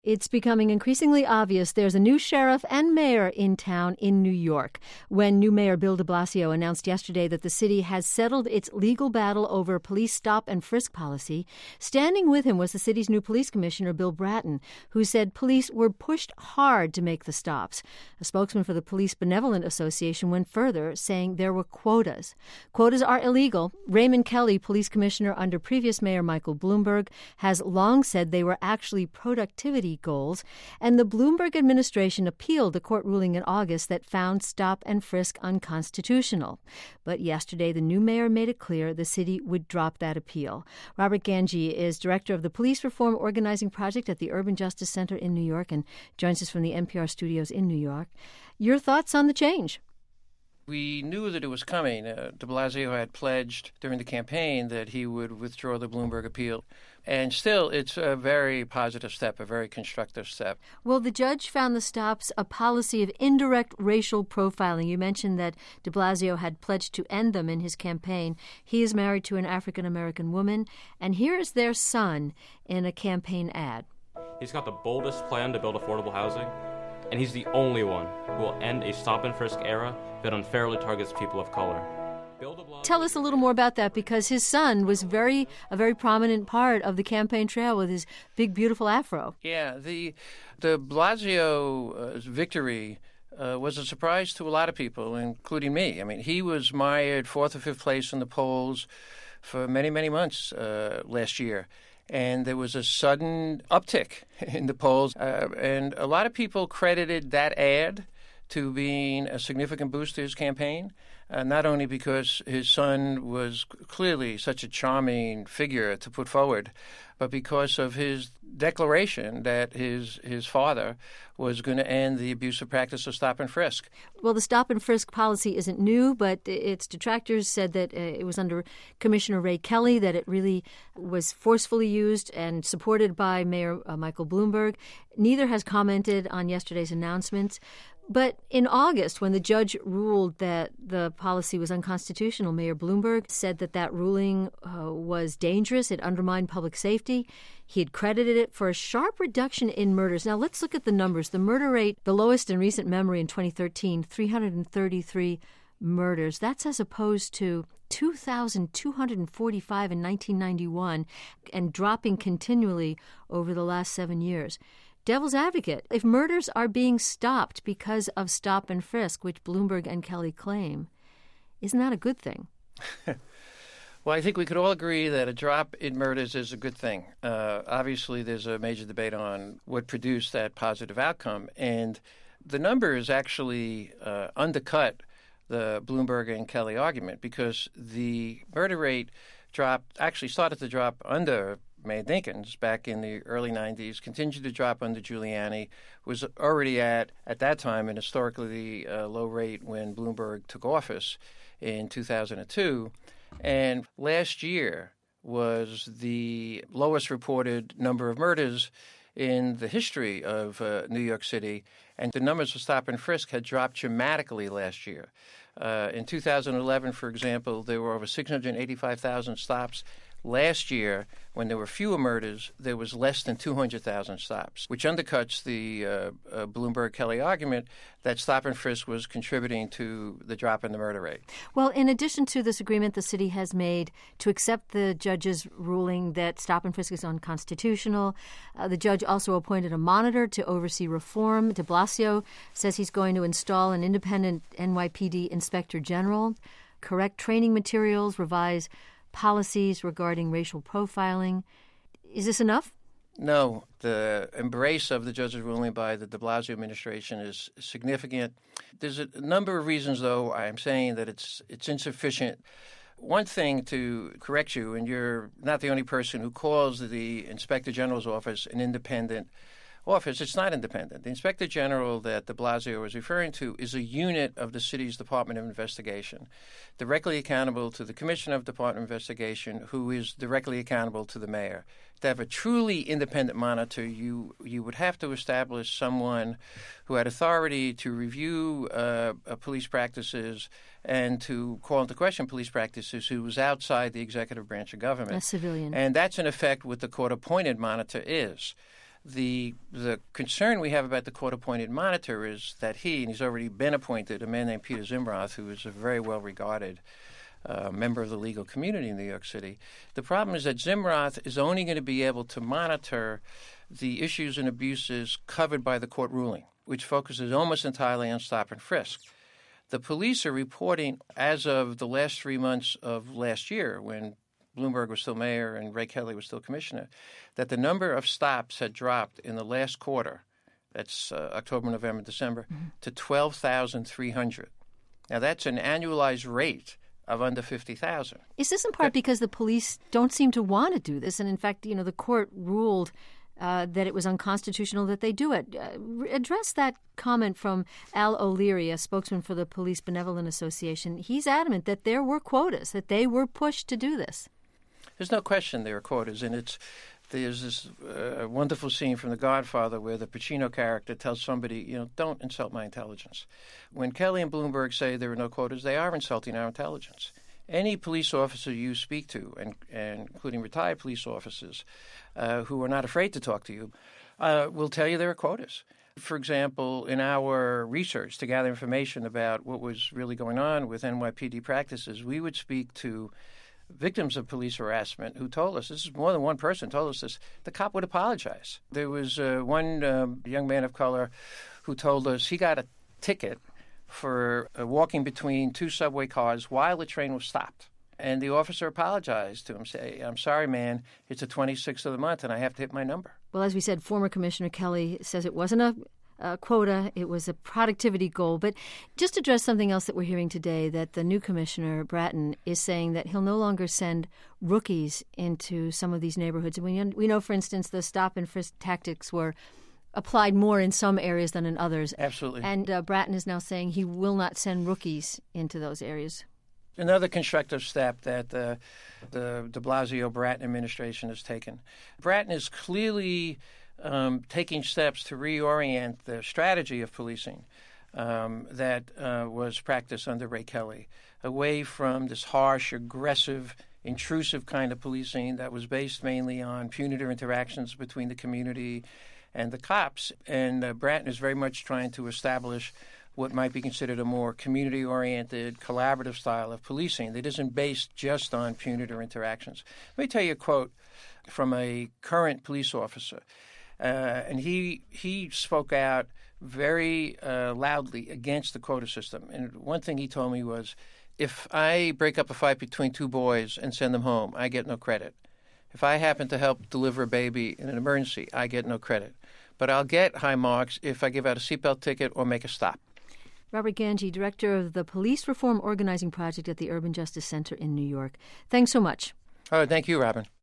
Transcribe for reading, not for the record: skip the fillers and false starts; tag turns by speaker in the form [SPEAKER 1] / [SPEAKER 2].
[SPEAKER 1] It's becoming increasingly obvious there's a new sheriff and mayor in town in New York. When new mayor Bill de Blasio announced yesterday that the city has settled its legal battle over police stop and frisk policy, standing with him was the city's new police commissioner, Bill Bratton, who said police were pushed hard to make the stops. A spokesman for the Police Benevolent Association went further, saying there were quotas. Quotas are illegal. Raymond Kelly, police commissioner under previous mayor Michael Bloomberg, has long said they were actually productivity goals, and the Bloomberg administration appealed the court ruling in August that found stop and frisk unconstitutional. But yesterday, the new mayor made it clear the city would drop that appeal. Robert Ganji is director of the Police Reform Organizing Project at the Urban Justice Center in New York and joins us from the NPR studios in New York. Your thoughts on the change?
[SPEAKER 2] We knew that it was coming. De Blasio had pledged during the campaign that he would withdraw the Bloomberg appeal. And still, it's a very positive step, a very constructive step.
[SPEAKER 1] Well, the judge found the stops a policy of indirect racial profiling. You mentioned that de Blasio had pledged to end them in his campaign. He is married to an African-American woman, and here is their son in a campaign ad.
[SPEAKER 3] He's got the boldest plan to build affordable housing, and he's the only one who will end a stop-and-frisk era that unfairly targets people of color.
[SPEAKER 1] Tell us a little more about that, because his son was a very prominent part of the campaign trail with his big, beautiful afro.
[SPEAKER 2] Yeah, the de Blasio's victory was a surprise to a lot of people, including me. I mean, he was mired 4th or 5th place in the polls for many, many months last year. And there was a sudden uptick in the polls. And a lot of people credited that ad to being a significant boost to his campaign, not only because his son was clearly such a charming figure to put forward, but because of his declaration that his father was going to end the abusive practice of stop and frisk.
[SPEAKER 1] Well, the stop and frisk policy isn't new, but its detractors said that it was under Commissioner Ray Kelly, that it really was forcefully used and supported by Mayor Michael Bloomberg. Neither has commented on yesterday's announcements. But in August, when the judge ruled that the policy was unconstitutional, Mayor Bloomberg said that ruling was dangerous. It undermined public safety. He had credited it for a sharp reduction in murders. Now, let's look at the numbers. The murder rate, the lowest in recent memory in 2013, 333 murders. That's as opposed to 2,245 in 1991 and dropping continually over the last 7 years. Devil's advocate, if murders are being stopped because of stop and frisk, which Bloomberg and Kelly claim, isn't that a good thing?
[SPEAKER 2] Well, I think we could all agree that a drop in murders is a good thing. Obviously, there's a major debate on what produced that positive outcome. And the numbers actually undercut the Bloomberg and Kelly argument, because the murder rate started to drop under May Dinkins back in the early 90s, continued to drop under Giuliani, was already at that time an historically low rate when Bloomberg took office in 2002. And last year was the lowest reported number of murders in the history of New York City, and the numbers for stop and frisk had dropped dramatically last year. In 2011, for example, there were over 685,000 stops. Last year, when there were fewer murders, there was less than 200,000 stops, which undercuts the Bloomberg-Kelly argument that stop and frisk was contributing to the drop in the murder rate.
[SPEAKER 1] Well, in addition to this agreement the city has made to accept the judge's ruling that stop and frisk is unconstitutional, the judge also appointed a monitor to oversee reform. De Blasio says he's going to install an independent NYPD inspector general, correct training materials, revise policies regarding racial profiling. Is this enough?
[SPEAKER 2] No. The embrace of the judge's ruling by the de Blasio administration is significant. There's a number of reasons, though, I'm saying that it's insufficient. One thing to correct you, and you're not the only person who calls the Inspector General's office an independent office. It's not independent. The Inspector General that de Blasio is referring to is a unit of the city's Department of Investigation, directly accountable to the Commissioner of Department of Investigation, who is directly accountable to the mayor. To have a truly independent monitor, you would have to establish someone who had authority to review police practices and to call into question police practices, who was outside the executive branch of government.
[SPEAKER 1] A civilian.
[SPEAKER 2] And that's, in effect, what the court-appointed monitor is. The concern we have about the court-appointed monitor is that he's already been appointed, a man named Peter Zimroth, who is a very well-regarded member of the legal community in New York City. The problem is that Zimroth is only going to be able to monitor the issues and abuses covered by the court ruling, which focuses almost entirely on stop and frisk. The police are reporting, as of the last 3 months of last year, when Bloomberg was still mayor and Ray Kelly was still commissioner, that the number of stops had dropped in the last quarter, that's October, November, December, to 12,300. Now, that's an annualized rate of under 50,000.
[SPEAKER 1] Is this in part because the police don't seem to want to do this? And in fact, the court ruled that it was unconstitutional that they do it. Address that comment from Al O'Leary, a spokesman for the Police Benevolent Association. He's adamant that there were quotas, that they were pushed to do this.
[SPEAKER 2] There's no question there are quotas, and there's this wonderful scene from The Godfather where the Pacino character tells somebody, don't insult my intelligence. When Kelly and Bloomberg say there are no quotas, they are insulting our intelligence. Any police officer you speak to, and including retired police officers who are not afraid to talk to you, will tell you there are quotas. For example, in our research to gather information about what was really going on with NYPD practices, we would speak to victims of police harassment who told us, this is more than one person told us this, the cop would apologize. There was one young man of color who told us he got a ticket for walking between two subway cars while the train was stopped. And the officer apologized to him, saying, I'm sorry, man, it's the 26th of the month and I have to hit my number.
[SPEAKER 1] Well, as we said, former Commissioner Kelly says it wasn't a quota, it was a productivity goal. But just address something else that we're hearing today, that the new commissioner, Bratton, is saying that he'll no longer send rookies into some of these neighborhoods. And we know, for instance, the stop and frisk tactics were applied more in some areas than in others.
[SPEAKER 2] Absolutely.
[SPEAKER 1] And Bratton is now saying he will not send rookies into those areas.
[SPEAKER 2] Another constructive step that the de Blasio-Bratton administration has taken. Bratton is clearly taking steps to reorient the strategy of policing that was practiced under Ray Kelly, away from this harsh, aggressive, intrusive kind of policing that was based mainly on punitive interactions between the community and the cops. And Bratton is very much trying to establish what might be considered a more community-oriented, collaborative style of policing that isn't based just on punitive interactions. Let me tell you a quote from a current police officer. And he spoke out very loudly against the quota system. And one thing he told me was, if I break up a fight between two boys and send them home, I get no credit. If I happen to help deliver a baby in an emergency, I get no credit. But I'll get high marks if I give out a seatbelt ticket or make a stop.
[SPEAKER 1] Robert Ganji, director of the Police Reform Organizing Project at the Urban Justice Center in New York. Thanks so much.
[SPEAKER 2] Oh, thank you, Robin.